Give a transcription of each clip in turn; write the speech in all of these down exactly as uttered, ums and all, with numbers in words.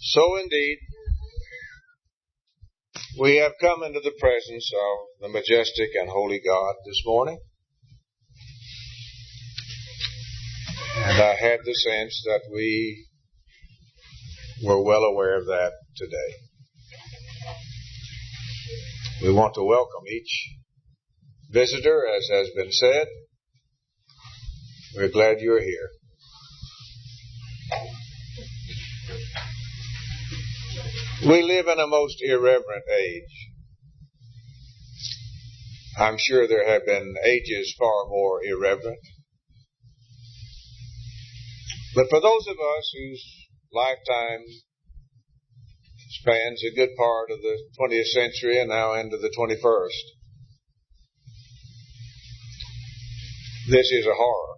So indeed, we have come into the presence of the majestic and holy God this morning. And I had the sense that we were well aware of that today. We want to welcome each visitor, as has been said. We're glad you're here. We live in a most irreverent age. I'm sure there have been ages far more irreverent. But for those of us whose lifetime spans a good part of the twentieth century and now into the twenty-first, this is a horror.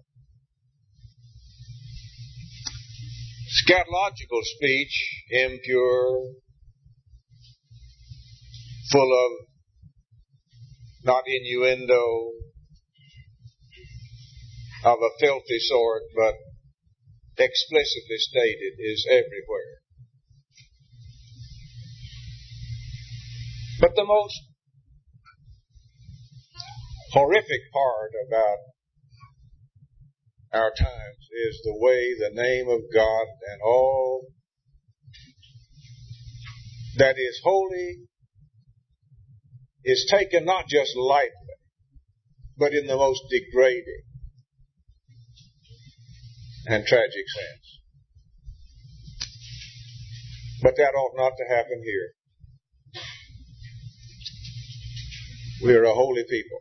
Scatological speech, impure, full of not innuendo of a filthy sort, but explicitly stated, is everywhere. But the most horrific part about our times is the way the name of God and all that is holy is taken not just lightly, but in the most degrading and tragic sense. But that ought not to happen here. We are a holy people.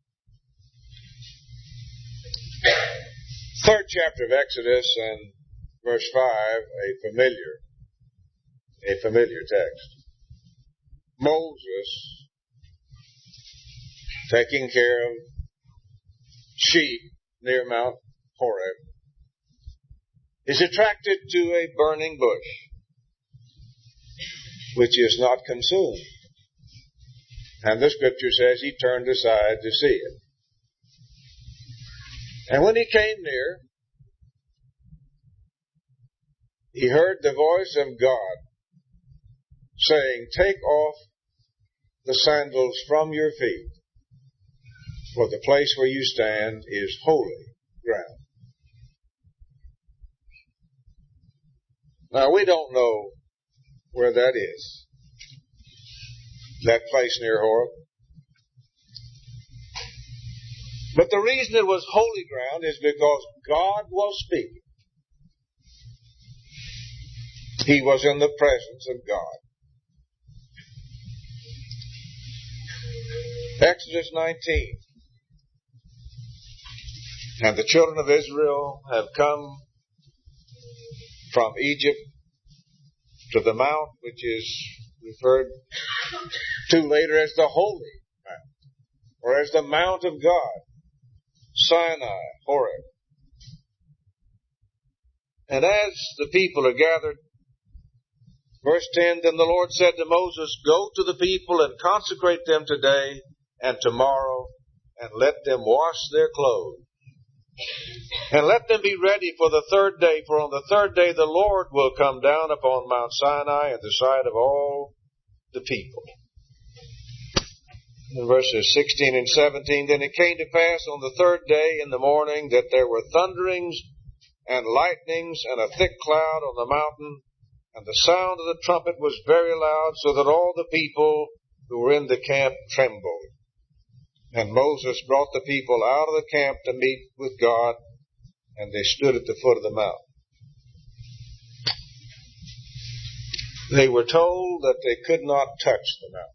Third chapter of Exodus and verse five, a familiar, a familiar text. Moses, taking care of sheep near Mount Horeb, is attracted to a burning bush, which is not consumed. And the scripture says he turned aside to see it. And when he came near, he heard the voice of God saying, "Take off the sandals from your feet, for the place where you stand is holy ground." Now, we don't know where that is, that place near Horeb. But the reason it was holy ground is because God was speaking. He was in the presence of God. Exodus nineteen. And the children of Israel have come from Egypt to the mount, which is referred to later as the Holy Mount, or as the Mount of God, Sinai, Horeb. And as the people are gathered, verse ten, then the Lord said to Moses, "Go to the people and consecrate them today and tomorrow, and let them wash their clothes. And let them be ready for the third day, for on the third day the Lord will come down upon Mount Sinai in the sight of all the people." In verses sixteen and seventeen, then it came to pass on the third day in the morning that there were thunderings and lightnings and a thick cloud on the mountain, and the sound of the trumpet was very loud, so that all the people who were in the camp trembled. And Moses brought the people out of the camp to meet with God, and they stood at the foot of the mountain. They were told that they could not touch the mountain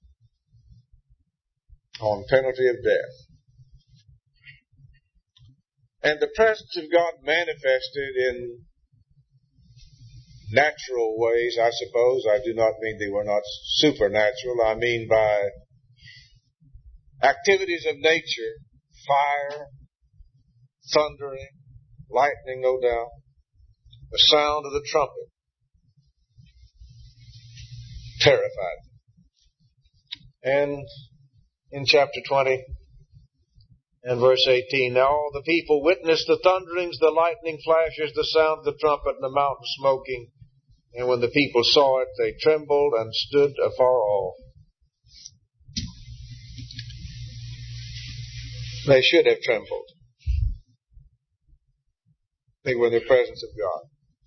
on penalty of death. And the presence of God manifested in natural ways, I suppose. I do not mean they were not supernatural. I mean by activities of nature, fire, thundering, lightning, no doubt, the sound of the trumpet terrified them. And in chapter twenty and verse eighteen, now all the people witnessed the thunderings, the lightning flashes, the sound of the trumpet, and the mountain smoking. And when the people saw it, they trembled and stood afar off. They should have trembled. They were in the presence of God.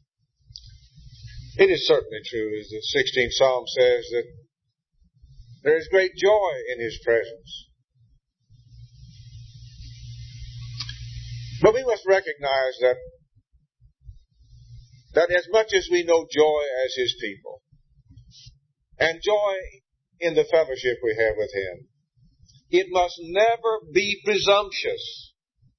It is certainly true, as the sixteenth Psalm says, that there is great joy in His presence. But we must recognize that that as much as we know joy as His people, and joy in the fellowship we have with Him, it must never be presumptuous,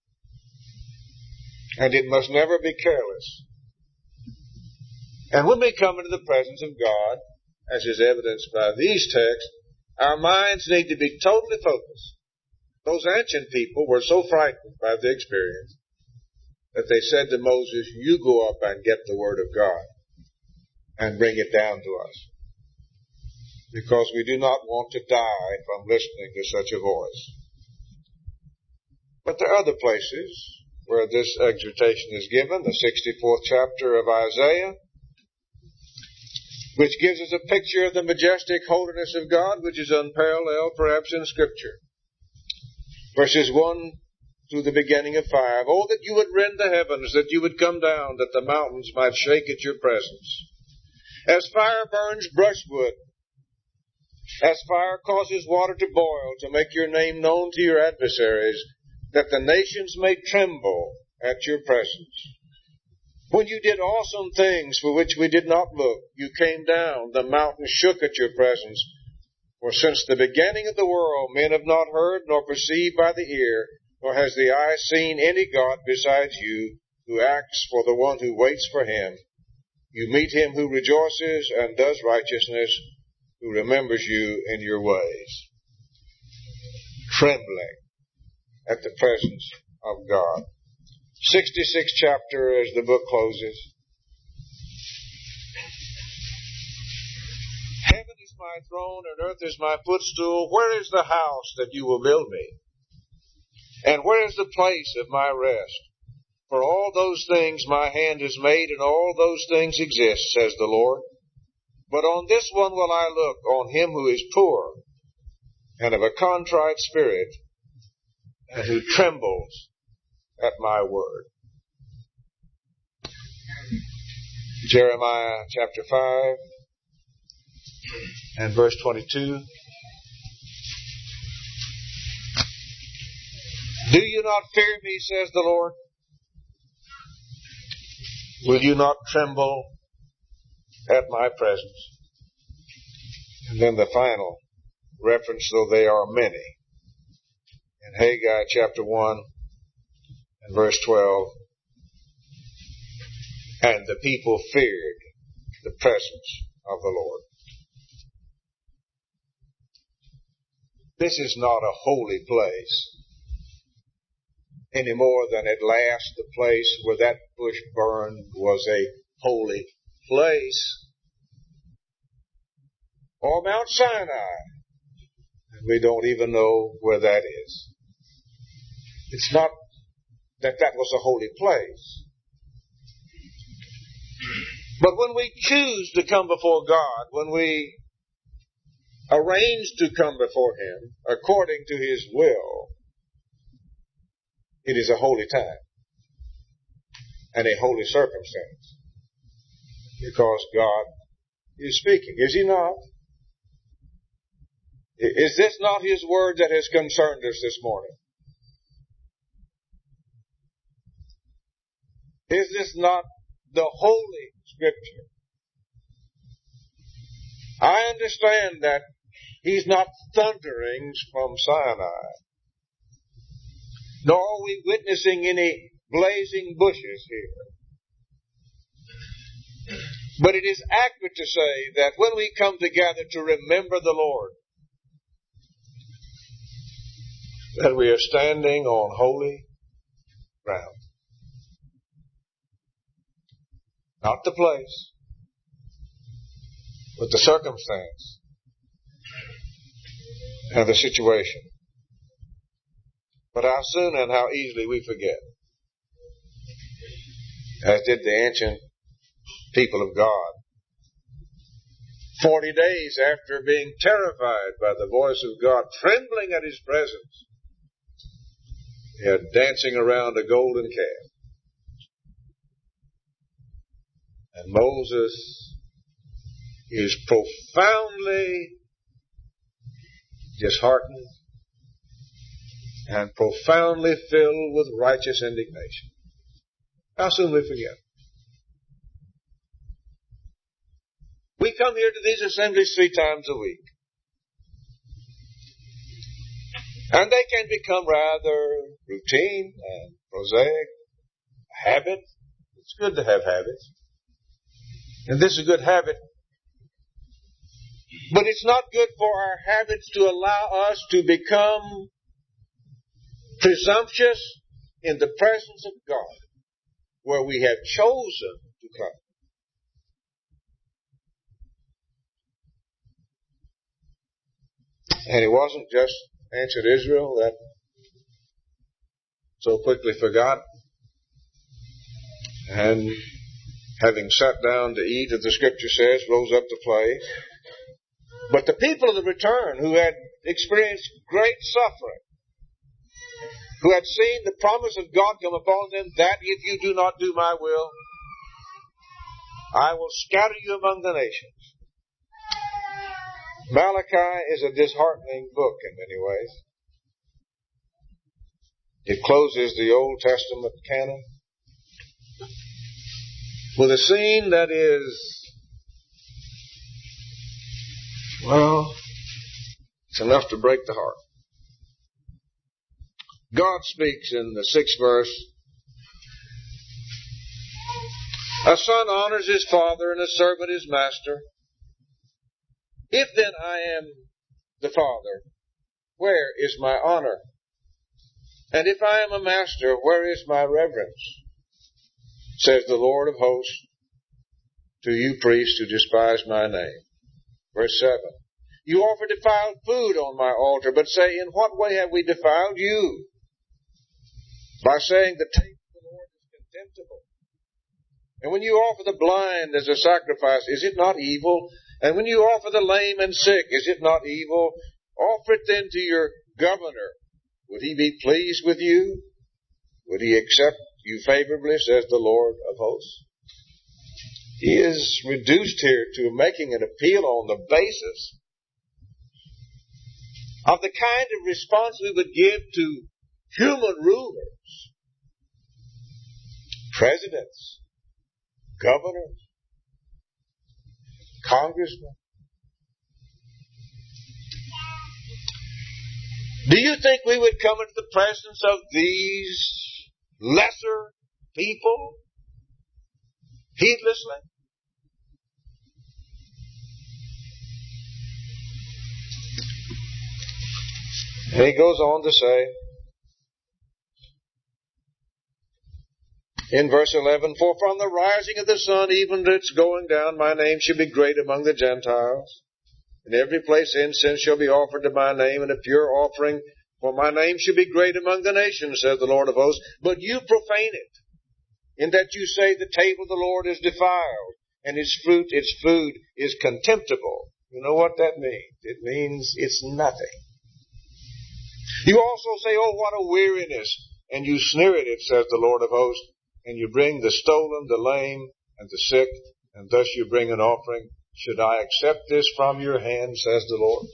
and it must never be careless. And when we come into the presence of God, as is evidenced by these texts, our minds need to be totally focused. Those ancient people were so frightened by the experience that they said to Moses, "You go up and get the Word of God and bring it down to us, because we do not want to die from listening to such a voice." But there are other places where this exhortation is given. The sixty-fourth chapter of Isaiah, which gives us a picture of the majestic holiness of God, which is unparalleled perhaps in Scripture. Verses one through the beginning of five. "Oh, that you would rend the heavens, that you would come down, that the mountains might shake at your presence. As fire burns brushwood, as fire causes water to boil, to make your name known to your adversaries, that the nations may tremble at your presence. When you did awesome things for which we did not look, you came down, the mountains shook at your presence. For since the beginning of the world, men have not heard, nor perceived by the ear, nor has the eye seen any God besides you, who acts for the one who waits for Him. You meet Him who rejoices and does righteousness, who remembers you in your ways." Trembling at the presence of God. sixty-sixth chapter as the book closes. "Heaven is my throne and earth is my footstool. Where is the house that you will build me? And where is the place of my rest? For all those things my hand has made, and all those things exist, says the Lord. But on this one will I look, on him who is poor and of a contrite spirit, and who trembles at my word." Jeremiah chapter five and verse twenty-two. "Do you not fear me, says the Lord? Will you not tremble at my presence?" And then the final reference, though they are many, in Haggai chapter one and verse twelve. "And the people feared the presence of the Lord." This is not a holy place any more than at last the place where that bush burned was a holy place. Or Mount Sinai. And we don't even know where that is. It's not that that was a holy place. But when we choose to come before God, when we arrange to come before Him according to His will, it is a holy time and a holy circumstance, because God is speaking. Is He not? Is this not His word that has concerned us this morning? Is this not the Holy Scripture? I understand that He's not thunderings from Sinai, nor are we witnessing any blazing bushes here. But it is accurate to say that when we come together to remember the Lord, that we are standing on holy ground. Not the place, but the circumstance and the situation. But how soon and how easily we forget, as did the ancient people of God, Forty days after being terrified by the voice of God, trembling at His presence, he had dancing around a golden calf. And Moses is profoundly disheartened and profoundly filled with righteous indignation. How soon we forget. We come here to these assemblies three times a week. And they can become rather routine and prosaic, a habit. It's good to have habits. And this is a good habit. But it's not good for our habits to allow us to become presumptuous in the presence of God, where we have chosen to come. And it wasn't just ancient Israel that so quickly forgot, and having sat down to eat, as the Scripture says, rose up to play. But the people of the return, who had experienced great suffering, who had seen the promise of God come upon them, that if you do not do my will, I will scatter you among the nations. Malachi is a disheartening book in many ways. It closes the Old Testament canon with a scene that is, well, it's enough to break the heart. God speaks in the sixth verse, a son honors his father and a servant his master. If then I am the father, where is my honor? And if I am a master, where is my reverence? Says the Lord of hosts to you priests who despise my name. Verse seven. You offer defiled food on my altar, but say, in what way have we defiled you? By saying the table of the Lord is contemptible. And when you offer the blind as a sacrifice, is it not evil? And when you offer the lame and sick, is it not evil? Offer it then to your governor. Would he be pleased with you? Would he accept you favorably, says the Lord of hosts? He is reduced here to making an appeal on the basis of the kind of response we would give to human rulers, presidents, governors, congressmen. Do you think we would come into the presence of these lesser people heedlessly? And he goes on to say, in verse eleven, for from the rising of the sun even to its going down, my name shall be great among the Gentiles. In every place incense shall be offered to my name, and a pure offering, for my name shall be great among the nations, says the Lord of hosts. But you profane it, in that you say the table of the Lord is defiled, and its fruit, its food, is contemptible. You know what that means? It means it's nothing. You also say, oh, what a weariness, and you sneer at it, says the Lord of hosts. And you bring the stolen, the lame, and the sick, and thus you bring an offering. Should I accept this from your hand, says the Lord?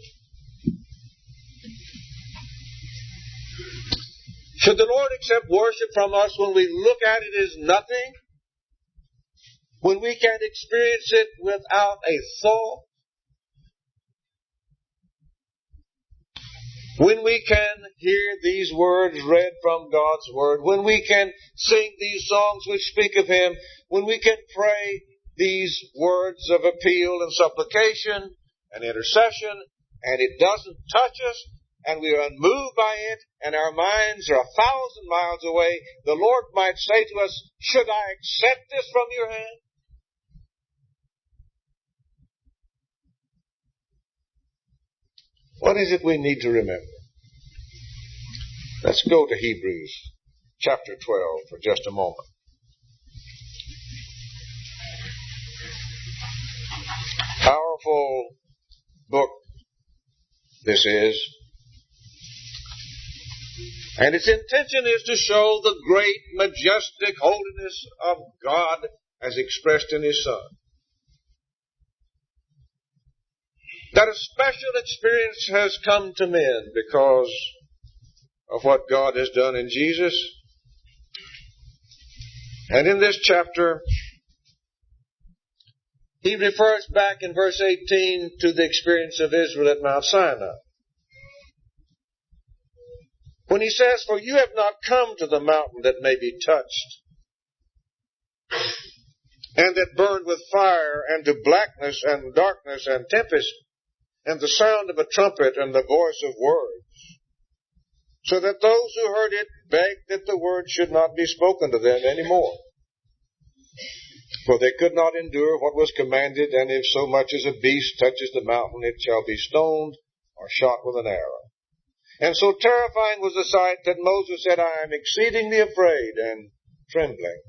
Should the Lord accept worship from us when we look at it as nothing? When we can experience it without a thought? When we can hear these words read from God's Word, when we can sing these songs which speak of Him, when we can pray these words of appeal and supplication and intercession, and it doesn't touch us, and we are unmoved by it, and our minds are a thousand miles away, the Lord might say to us, should I accept this from your hand? What is it we need to remember? Let's go to Hebrews chapter twelve for just a moment. Powerful wonderful book this is. And its intention is to show the great, majestic holiness of God as expressed in His Son. That a special experience has come to men because of what God has done in Jesus. And in this chapter, he refers back in verse eighteen to the experience of Israel at Mount Sinai. When he says, "For you have not come to the mountain that may be touched, and that burned with fire, and to blackness and darkness and tempest, and the sound of a trumpet and the voice of words, so that those who heard it begged that the word should not be spoken to them any more. For they could not endure what was commanded, and if so much as a beast touches the mountain, it shall be stoned or shot with an arrow. And so terrifying was the sight that Moses said, I am exceedingly afraid and trembling."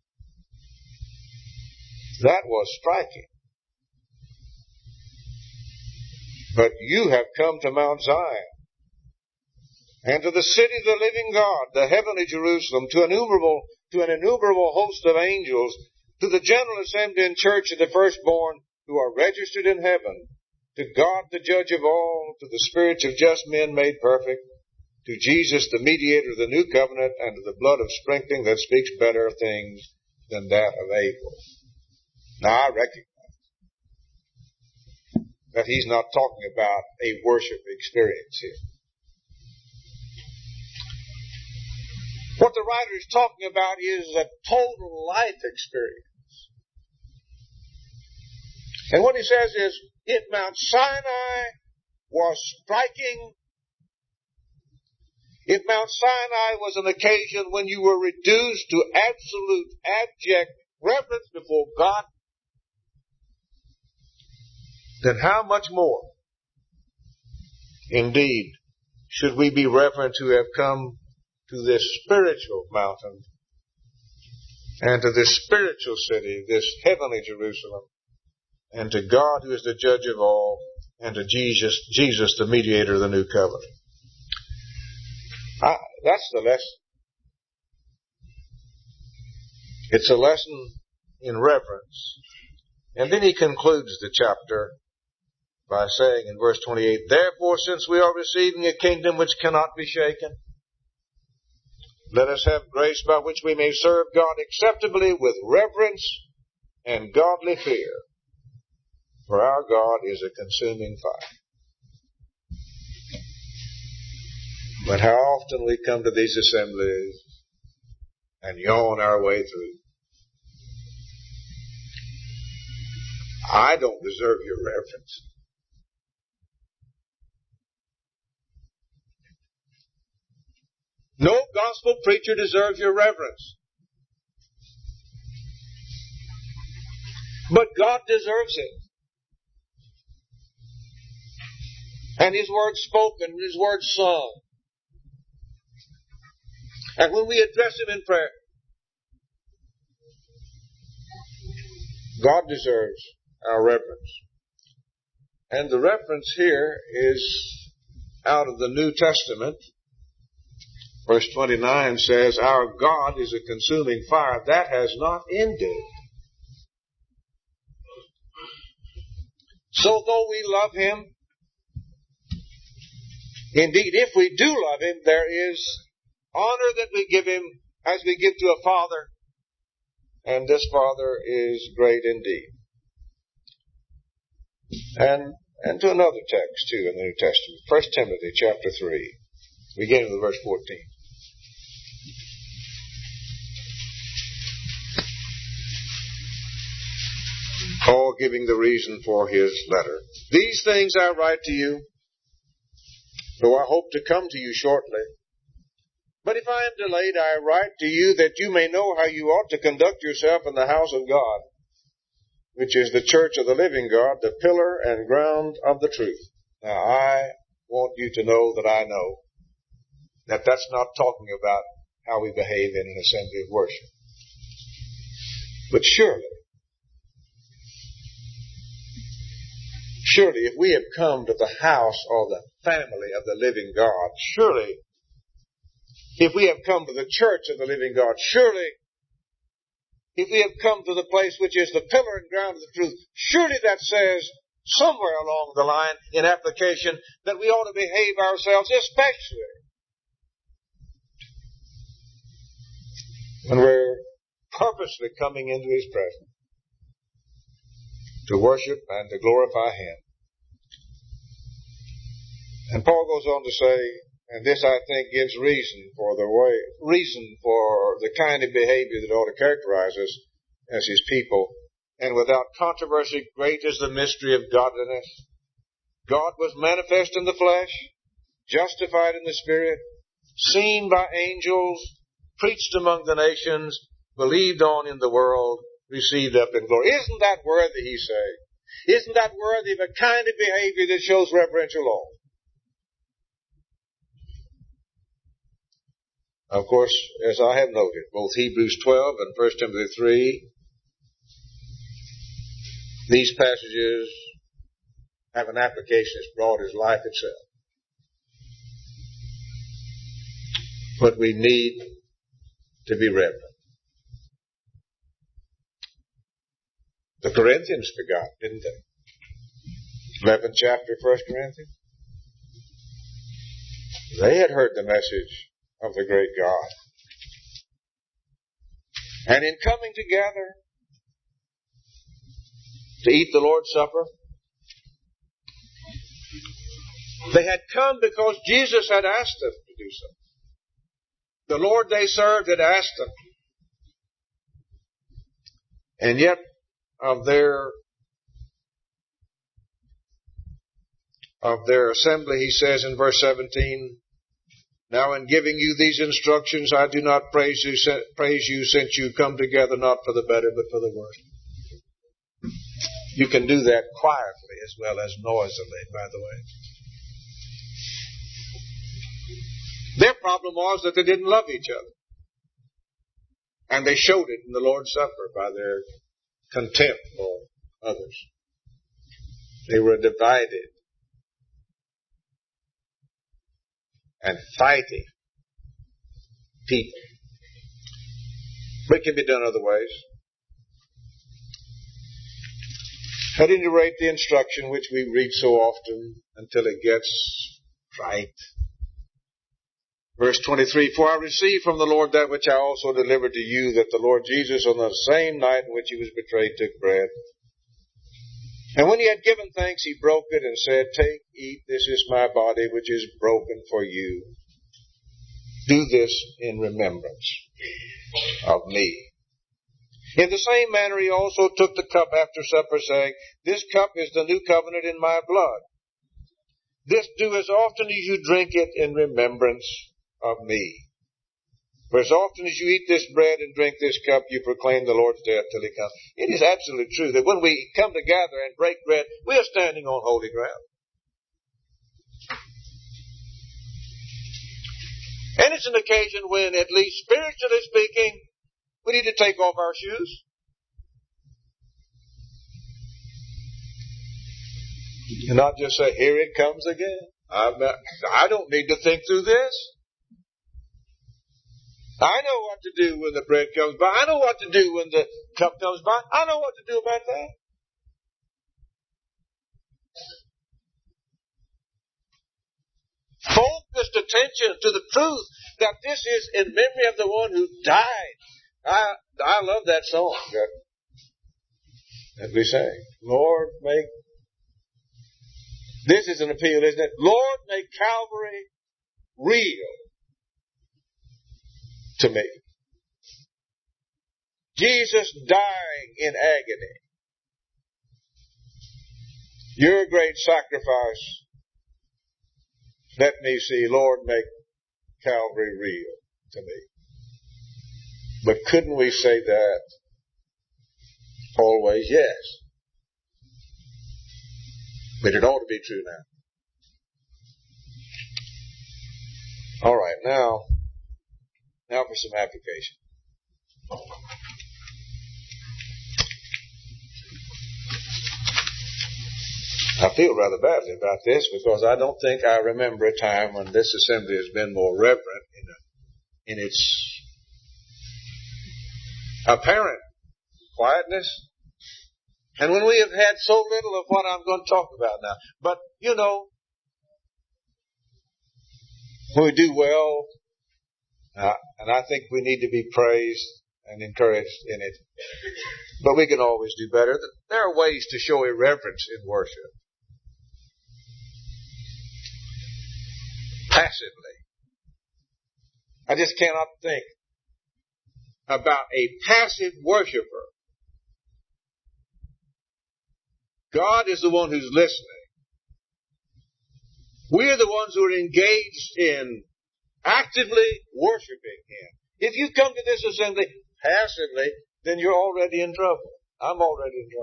That was striking. "But you have come to Mount Zion, and to the city of the living God, the heavenly Jerusalem, to innumerable, to an innumerable host of angels, to the general assembly and church of the firstborn who are registered in heaven, to God the judge of all, to the spirits of just men made perfect, to Jesus the mediator of the new covenant, and to the blood of sprinkling that speaks better things than that of Abel." Now I recognize that he's not talking about a worship experience here. What the writer is talking about is a total life experience. And what he says is, "If Mount Sinai was striking, if Mount Sinai was an occasion when you were reduced to absolute, abject reverence before God, then how much more, indeed, should we be reverent who have come to this spiritual mountain and to this spiritual city, this heavenly Jerusalem, and to God who is the judge of all, and to Jesus, Jesus the mediator of the new covenant." I, that's the lesson. It's a lesson in reverence. And then he concludes the chapter by saying in verse twenty-eight, "Therefore, since we are receiving a kingdom which cannot be shaken, let us have grace by which we may serve God acceptably with reverence and godly fear. For our God is a consuming fire." But how often we come to these assemblies and yawn our way through. I don't deserve your reverence. No gospel preacher deserves your reverence. But God deserves it. And His word spoken, His word sung. And when we address Him in prayer, God deserves our reverence. And the reference here is out of the New Testament. Verse twenty-nine says, "Our God is a consuming fire." That has not ended. So though we love Him, indeed, if we do love Him, there is honor that we give Him as we give to a father. And this Father is great indeed. And, and to another text too in the New Testament. First Timothy chapter three, beginning with verse fourteen. Paul giving the reason for his letter. "These things I write to you, though I hope to come to you shortly. But if I am delayed, I write to you that you may know how you ought to conduct yourself in the house of God, which is the church of the living God, the pillar and ground of the truth." Now, I want you to know that I know that that's not talking about how we behave in an assembly of worship. But surely, Surely, if we have come to the house or the family of the living God, surely, if we have come to the church of the living God, surely, if we have come to the place which is the pillar and ground of the truth, surely that says somewhere along the line in application that we ought to behave ourselves, especially when we're purposely coming into His presence to worship and to glorify Him. And Paul goes on to say, and this I think gives reason for the way, reason for the kind of behavior that ought to characterize us as His people. And without controversy, great is the mystery of godliness. God was manifest in the flesh, justified in the Spirit, seen by angels, preached among the nations, believed on in the world, received up in glory. Isn't that worthy, he say? Isn't that worthy of a kind of behavior that shows reverential awe? Of course, as I have noted, both Hebrews twelve and First Timothy three, these passages have an application as broad as life itself. But we need to be reverent. The Corinthians forgot, didn't they? eleventh chapter, First Corinthians. They had heard the message of the great God. And in coming together to eat the Lord's Supper, they had come because Jesus had asked them to do so. The Lord they served had asked them. And yet, of their of their assembly, he says in verse seventeen, now in giving you these instructions, I do not praise you, praise you since you come together not for the better, but for the worse. You can do that quietly as well as noisily, by the way. Their problem was that they didn't love each other. And they showed it in the Lord's Supper by their contempt for others. They were divided and fighting people. But it can be done other ways. At any rate, the instruction which we read so often until it gets right. Verse twenty-three, for I received from the Lord that which I also delivered to you, that the Lord Jesus on the same night in which he was betrayed took bread. And when he had given thanks, he broke it and said, take, eat, this is my body which is broken for you. Do this in remembrance of me. In the same manner he also took the cup after supper, saying, this cup is the new covenant in my blood. This do as often as you drink it in remembrance of me. For as often as you eat this bread and drink this cup, you proclaim the Lord's death till he comes. It is absolutely true that when we come together and break bread, we are standing on holy ground. And it's an occasion when, at least spiritually speaking, we need to take off our shoes. And not just say, here it comes again. I'm not, I don't need to think through this. I know what to do when the bread comes by. I know what to do when the cup comes by. I know what to do about that. Focused attention to the truth that this is in memory of the one who died. I I love that song that, that we sang. Lord, make... This is an appeal, isn't it? Lord, make Calvary real to me. Jesus dying in agony. Your great sacrifice. Let me see, Lord, make Calvary real to me. But couldn't we say that always? Yes. But it ought to be true now. All right, now, now for some application. I feel rather badly about this because I don't think I remember a time when this assembly has been more reverent in, a, in its apparent quietness, and when we have had so little of what I'm going to talk about now. But, you know, when we do well, uh, and I think we need to be praised and encouraged in it, but we can always do better. There are ways to show irreverence in worship. Passively. I just cannot think about a passive worshiper. God is the one who's listening. We're the ones who are engaged in actively worshiping Him. If you come to this assembly passively, then you're already in trouble. I'm already in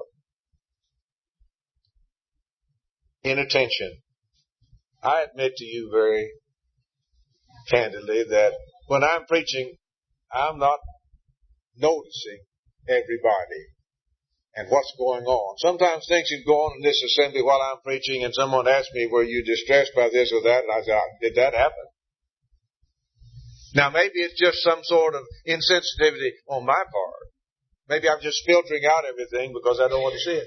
trouble. Inattention. I admit to you very candidly that when I'm preaching, I'm not noticing everybody and what's going on. Sometimes things can go on in this assembly while I'm preaching, and someone asks me, were you distressed by this or that? And I say, did that happen? Now, maybe it's just some sort of insensitivity on my part. Maybe I'm just filtering out everything because I don't want to see it.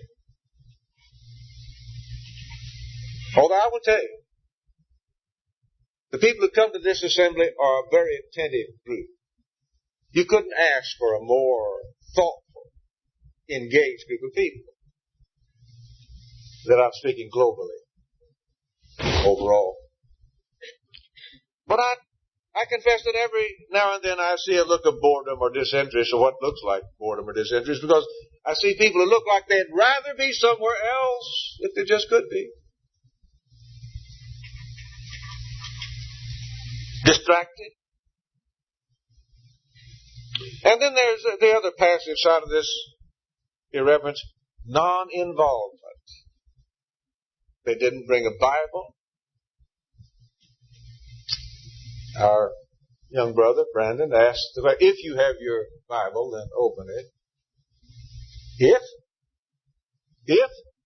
Although I will tell you, the people who come to this assembly are a very attentive group. You couldn't ask for a more thoughtful, engaged group of people. That I'm speaking globally, overall. But I, I confess that every now and then I see a look of boredom or disinterest, or what looks like boredom or disinterest, because I see people who look like they'd rather be somewhere else if they just could be. Distracted. And then there's the other passive side of this irreverence, non-involvement. They didn't bring a Bible. Our young brother, Brandon, asked, if you have your Bible, then open it. If? If?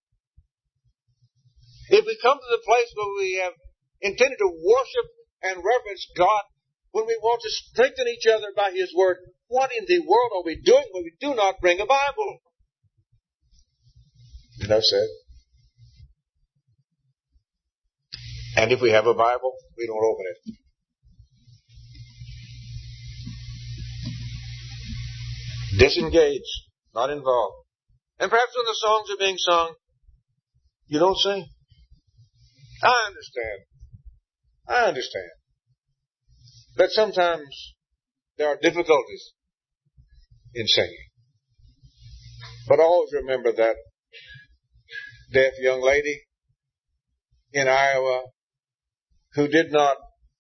If we come to the place where we have intended to worship and reverence God, when we want to strengthen each other by His Word, what in the world are we doing when we do not bring a Bible? Enough said. And if we have a Bible, we don't open it. Disengaged, not involved. And perhaps when the songs are being sung, you don't sing. I understand. I understand. But sometimes there are difficulties in singing. But always remember that deaf young lady in Iowa who did not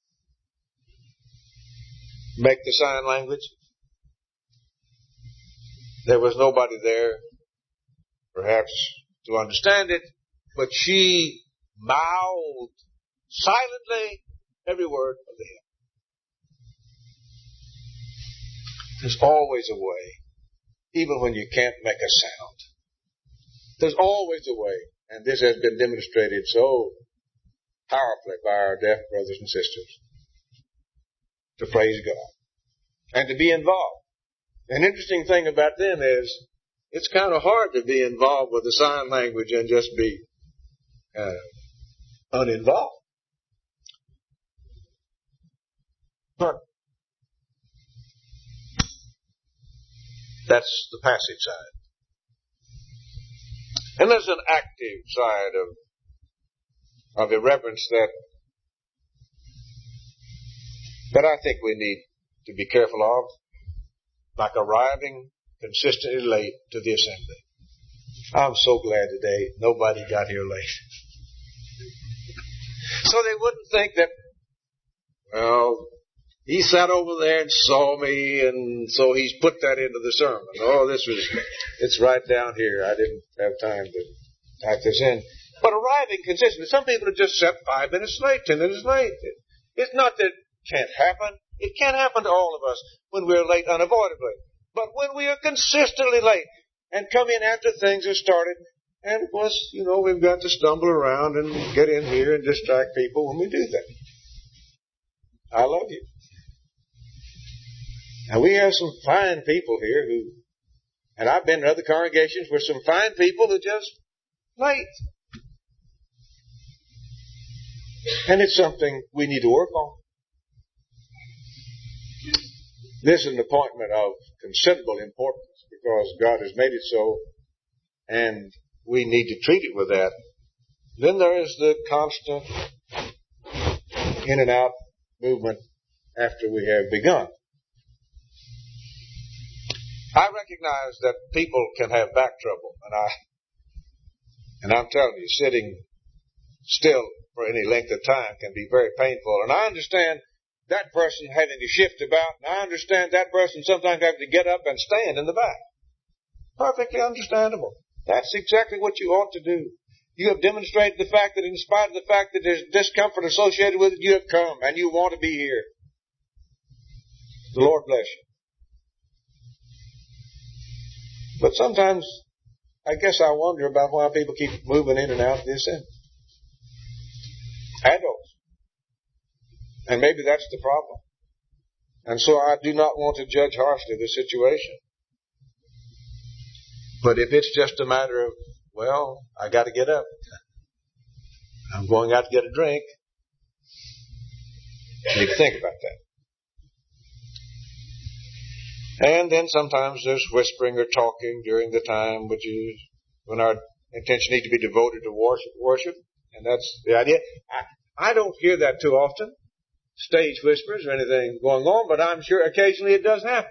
make the sign language. There was nobody there, perhaps, to understand it, but she mouthed silently every word of the hymn. There's always a way, even when you can't make a sound. There's always a way, and this has been demonstrated so powerfully by our deaf brothers and sisters, to praise God and to be involved. An interesting thing about them is it's kind of hard to be involved with the sign language and just be uh, uninvolved. But that's the passive side. And there's an active side of, of irreverence that, that I think we need to be careful of, like arriving consistently late to the assembly. I'm so glad today nobody got here late. So they wouldn't think that, well, he sat over there and saw me, and so he's put that into the sermon. Oh, this was, it's right down here. I didn't have time to type this in. But arriving consistently, some people are just set five minutes late, ten minutes late. It's not that it can't happen. It can happen to all of us when we're late unavoidably. But when we are consistently late and come in after things have started And of course, you know, we've got to stumble around and get in here and distract people when we do that. I love you. And we have some fine people here who, and I've been to other congregations where some fine people are just late. And it's something we need to work on. This is an appointment of considerable importance because God has made it so, and we need to treat it with that. Then there is the constant in and out movement after we have begun. I recognize that people can have back trouble, and I, and I'm telling you, sitting still for any length of time can be very painful. And I understand that person having to shift about, and I understand that person sometimes having to get up and stand in the back. Perfectly understandable. That's exactly what you ought to do. You have demonstrated the fact that in spite of the fact that there's discomfort associated with it, you have come and you want to be here. The Lord bless you. But sometimes, I guess I wonder about why people keep moving in and out of the assembly. Adults. And maybe that's the problem. And so I do not want to judge harshly the situation. But if it's just a matter of, well, I got to get up. I'm going out to get a drink. You need to think about that. And then sometimes there's whispering or talking during the time which is when our attention needs to be devoted to worship. worship. And that's the idea. I, I don't hear that too often. Stage whispers or anything going on, but I'm sure occasionally it does happen.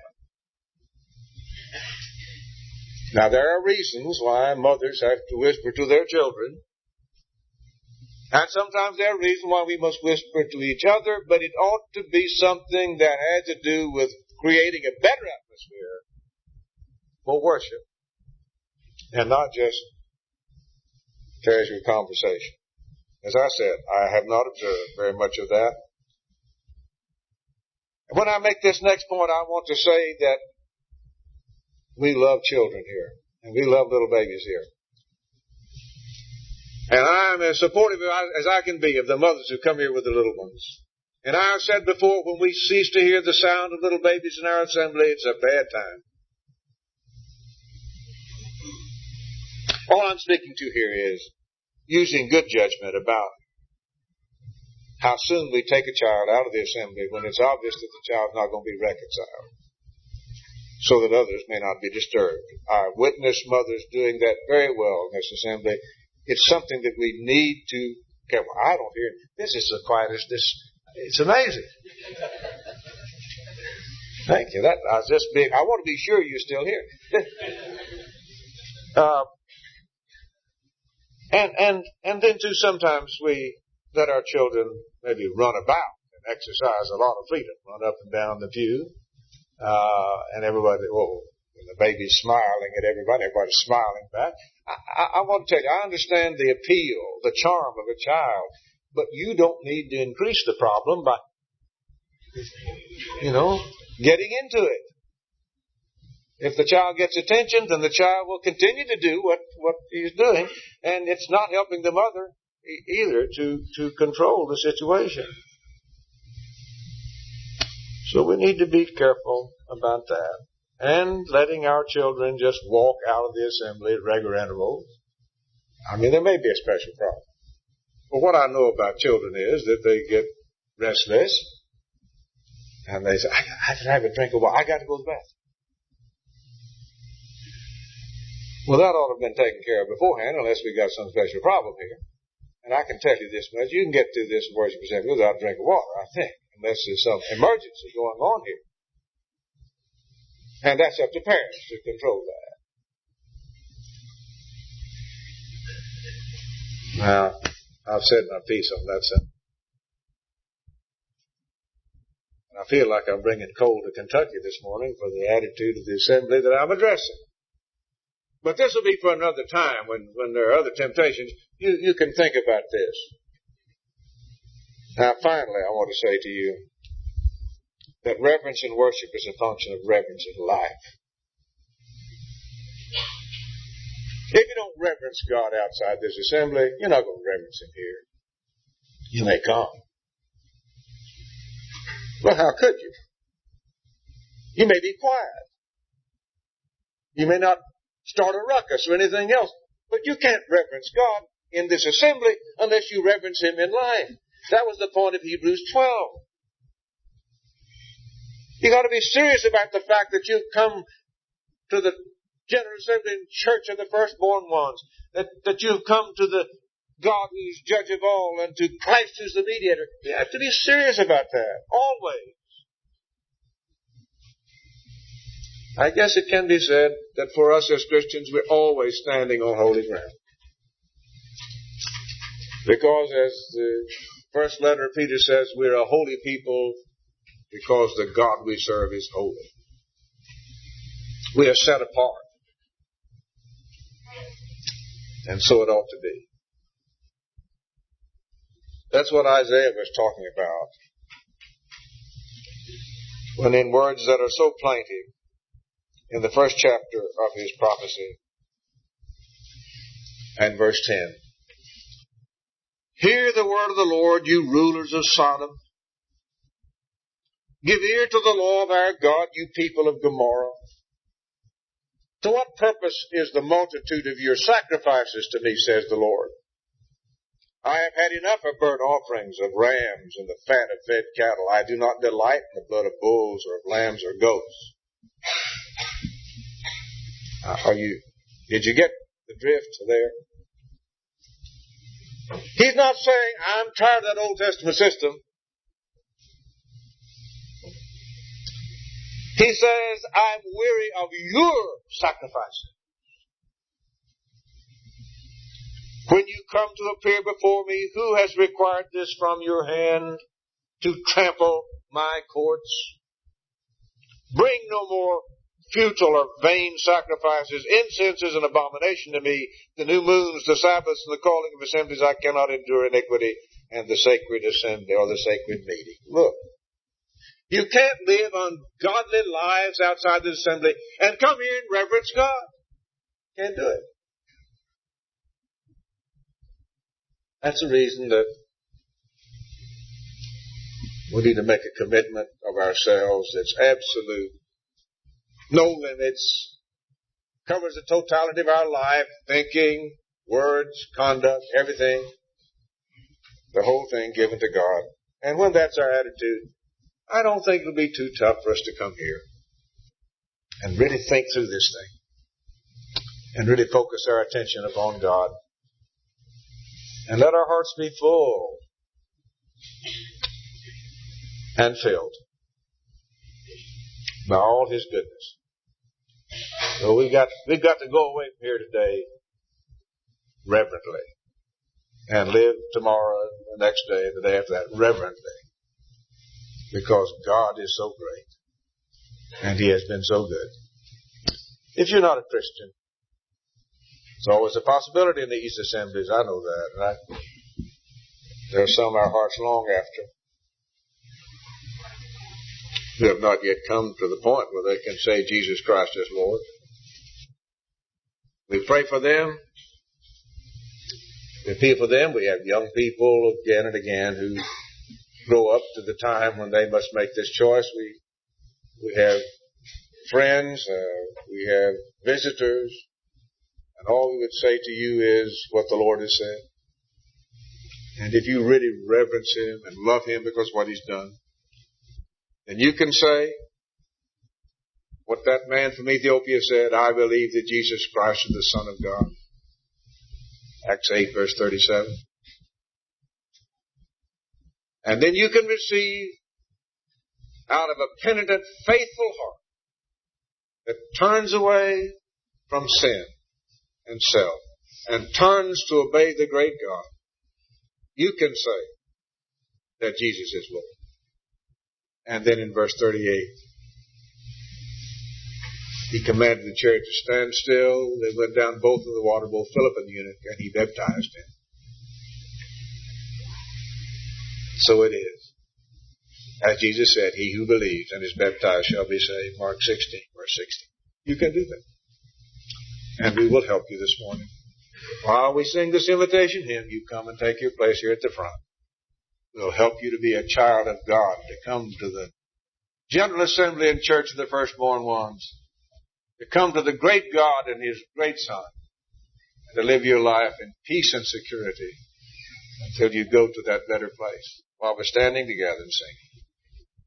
Now, there are reasons why mothers have to whisper to their children. And sometimes there are reasons why we must whisper to each other, but it ought to be something that has to do with creating a better atmosphere for worship and not just casual conversation. As I said, I have not observed very much of that. When I make this next point, I want to say that we love children here, and we love little babies here. And I'm as supportive as I can be of the mothers who come here with the little ones. And I have said before, when we cease to hear the sound of little babies in our assembly, it's a bad time. All I'm speaking to here is using good judgment about how soon we take a child out of the assembly when it's obvious that the child's not going to be reconciled, so that others may not be disturbed. I witnessed mothers doing that very well in this assembly. It's something that we need to care for. I don't hear it. This is the quietest. This it's amazing. Thank you. That I was just being. I want to be sure you're still here. uh, and and and then too, sometimes we let our children maybe run about and exercise a lot of freedom, run up and down the pew. Uh, and everybody, well, when the baby's smiling at everybody, everybody's smiling back. I, I, I want to tell you, I understand the appeal, the charm of a child, but you don't need to increase the problem by, you know, getting into it. If the child gets attention, then the child will continue to do what, what he's doing, and it's not helping the mother either to, to control the situation. So we need to be careful about that. And letting our children just walk out of the assembly at regular intervals. I mean, there may be a special problem. But what I know about children is that they get restless. And they say, I, I can have a drink of water. I got to go to the bathroom. Well, that ought to have been taken care of beforehand unless we got some special problem here. And I can tell you this much. You can get through this worship assembly without a drink of water, I think. Unless there's some emergency going on here. And that's up to parents to control that. Now, I've said my piece on that subject. And I feel like I'm bringing cold to Kentucky this morning for the attitude of the assembly that I'm addressing. But this will be for another time when, when there are other temptations. You, you can think about this. Now, finally, I want to say to you that reverence in worship is a function of reverence in life. If you don't reverence God outside this assembly, you're not going to reverence Him here. You may come. But how could you? You may be quiet. You may not start a ruckus or anything else. But you can't reverence God in this assembly unless you reverence Him in life. That was the point of Hebrews twelve. You got to be serious about the fact that you've come to the General Assembly and Church of the firstborn ones. That, that you've come to the God who's judge of all and to Christ who's the mediator. You have to be serious about that. Always. I guess it can be said that for us as Christians, we're always standing on holy ground. Because as the first letter of Peter says, we're a holy people because the God we serve is holy. We are set apart. And so it ought to be. That's what Isaiah was talking about. When in words that are so plaintive, in the first chapter of his prophecy, and verse ten. Hear the word of the Lord, you rulers of Sodom. Give ear to the law of our God, you people of Gomorrah. To what purpose is the multitude of your sacrifices to me, says the Lord? I have had enough of burnt offerings, of rams, and the fat of fed cattle. I do not delight in the blood of bulls or of lambs or goats. Are you, did you get the drift there? He's not saying, I'm tired of that Old Testament system. He says, I'm weary of your sacrifices. When you come to appear before me, who has required this from your hand to trample my courts? Bring no more futile or vain sacrifices. Incense is an abomination to me. The new moons, the Sabbaths, and the calling of assemblies, I cannot endure iniquity, and the sacred assembly or the sacred meeting. Look, you can't live ungodly lives outside the assembly and come here and reverence God. Can't do it. That's the reason that we need to make a commitment of ourselves that's absolute. No limits, covers the totality of our life, thinking, words, conduct, everything, the whole thing given to God. And when that's our attitude, I don't think it'll be too tough for us to come here and really think through this thing and really focus our attention upon God and let our hearts be full and filled by all His goodness. So we've got, we've got to go away from here today reverently and live tomorrow, the next day, and the day after that reverently, because God is so great and He has been so good. If you're not a Christian, there's always a possibility in the East Assemblies. I know that. And I, there are some our hearts long after who have not yet come to the point where they can say Jesus Christ is Lord. We pray for them. We pray for them. We have young people again and again who grow up to the time when they must make this choice. We we have friends. Uh, we have visitors. And all we would say to you is what the Lord has said. And if you really reverence Him and love Him because of what He's done, then you can say what that man from Ethiopia said, I believe that Jesus Christ is the Son of God. Acts eight, verse thirty-seven. And then you can receive out of a penitent, faithful heart that turns away from sin and self and turns to obey the great God. You can say that Jesus is Lord. And then in verse thirty-eight, He commanded the chariot to stand still. They went down both of the water, both Philip and the eunuch, and He baptized him. So it is. As Jesus said, he who believes and is baptized shall be saved. Mark sixteen, verse sixteen. You can do that. And we will help you this morning. While we sing this invitation hymn, you come and take your place here at the front. We'll help you to be a child of God, to come to the General Assembly and Church of the Firstborn Ones, to come to the great God and His great Son, and to live your life in peace and security until you go to that better place, while we're standing together and singing.